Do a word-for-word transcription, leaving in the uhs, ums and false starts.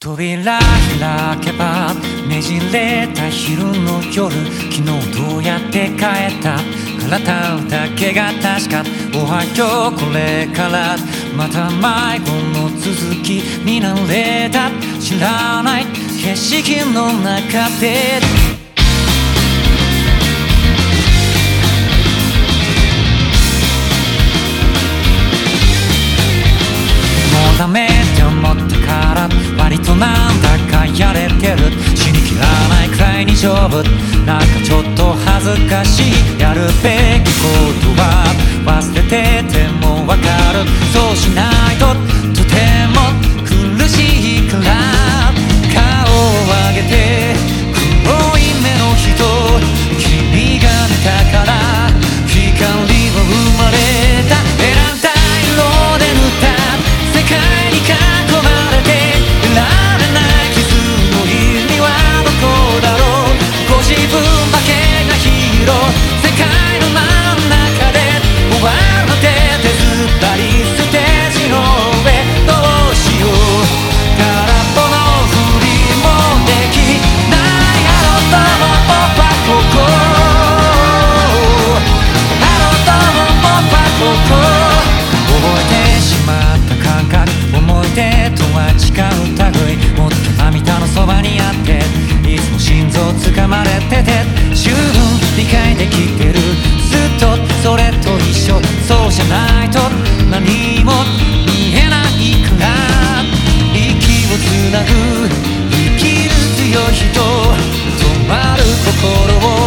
扉開けばねじれた昼の夜、昨日どうやって帰った体だけが確か。おはようこれからまた迷子の続きになれた。知らない景色の中でもうダメって思ったから割となんだかやれてる。死にきらないくらいに丈夫。なんかちょっと恥ずかしい。やるべきことは忘れててもわかる。そうしないととても苦しいから。顔を上げて黒い目の人、君が見たから光は生まれた。選んだ色で塗った世界に囲まれていられない傷の意味はどこだろう。ご自分だけがヒーロー。世界の真ん中で終わるので手ずったりステージの上どうしよう。空っぽのふりもできないあのとも僕はここ。あのとも僕はここ。覚えてしまった感覚、思い出とは違う類。もっと涙のそばにあっていつも心臓掴まれてて十分理解できてる。ずっとそれと一緒。そうじゃないと何も見えないから。息をつなぐ生きる強い人、止まる心を